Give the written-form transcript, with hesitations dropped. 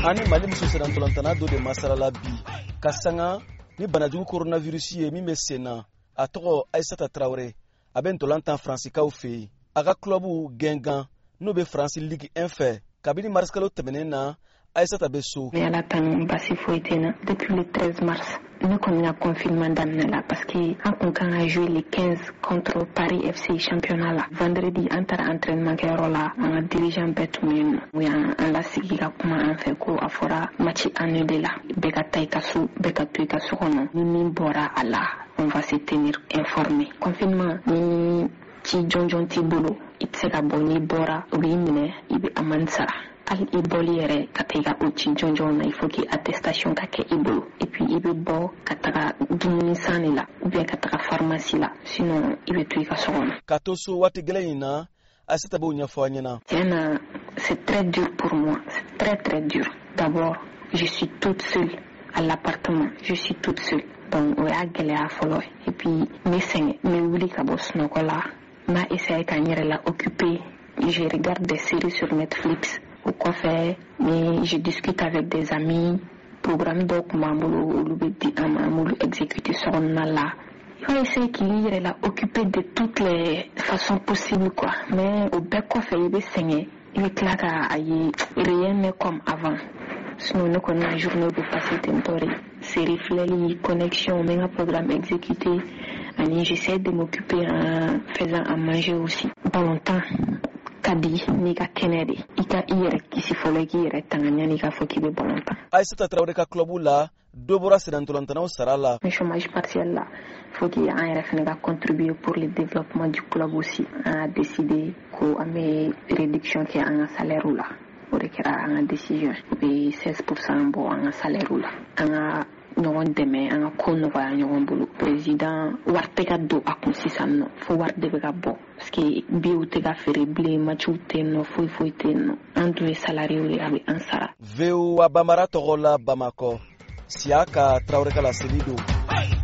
ani mali muso sedan tolantana do de masarala bi kasanga ni banajugu coronavirus ye min bɛ sen na a tɔgɔ Aissata Traoré a bɛ ntolantan Fransikaw fɛ yen a ka clubu Guingamp n'o bɛ France Ligue 1 fɛ kabini mars kalo tɛmɛnen na Aissata bɛ so. Ala tan basi foyi tɛ na depuis le 13 mars ne kɔni ka confinement daminɛ la parce que an kun kan ka jouer le 15 contre Paris FC championnat la vendredi an taara entraînement kɛyɔrɔ la an ka dirigeant bɛɛ tun bɛ yen nɔ u y'an lasigi ka kuma an fɛ ko a fɔra match annulé la bɛɛ ka taa i ka so bɛɛ ka to i ka so kɔnɔ ni min bɔra a la on va se tenir informé. Confinement ni ci jɔnjɔn t'i bolo i tɛ se ka bɔ n'i bɔra u b'i minɛ i bɛ amende sara hali i bɔli yɛrɛ ka taa i ka o ci jɔnjɔn na il faut que attestation ka kɛ i bolo et puis i bɛ bɔ ka taga dumuni san de la ou bien ka taga pharmacie la sinon i bɛ to i ka so kɔnɔ. Ka to so waati gɛlɛn in na Aissata b'o ɲɛfɔ an ɲɛna. Tiɲɛna c'est très dur pour moi, c'est très très dur. D'abord je suis toute seule à l'appartement, je suis toute seule. Donc o y'a gɛlɛya fɔlɔ et puis n bɛ sɛgɛn n bɛ wuli ka bɔ sunɔgɔ la n b'a essayer ka n yɛrɛ la occuper. Je regarde des séries sur Netflix. Au kɔfɛ je discute avec des amis. Programme dɔw kun b'an bolo olu bɛ di an ma an b'olu exécuter so kɔnɔna la. Il va essayer k'i yɛrɛ la occuper de toutes les façons possibles quoi. Mais o bɛɛ kɔfɛ i bɛ sɛgɛn i bɛ tila ka ye rien n'est comme avant. Sinon ne kɔni ka journée bɛ passer ten tɔ de. Série filɛli, connexion, n bɛ n ka programme exécuter ani j'essaie de m'occuper en faisant à manger aussi. Ballontan kadi n'i ka kɛnɛ de i ka i yɛrɛ kisi fɔlɔ i k'i yɛrɛ tanga ɲani k'a fɔ k'i bɛ ballontan. Aissata Traoré ka clubu la dɔ bɔra sedan ntolantanaw sara la. Chômage partiel la faut que an yɛrɛ fana ka contribuer pour le développement du club aussi. An a décidé ko an bɛ réduction kɛ an ka salaire la o de kɛra an ka décision u bɛ 16% bɔ an ka salaire la an ka ɲɔgɔn dɛmɛ an ka ko nɔgɔya ɲɔgɔn bolo. Président wari tɛ ka don a kun sisan nɔ fo wari de bɛ ka bɔ parce que biw tɛ ka feere bilen matchw tɛ yen nɔ foyi tɛ yen nɔ an dun ye salarié ye a bɛ an sara. VOA Bamara tɔgɔ la Bamakɔ Siaka Traoré ka laseli don.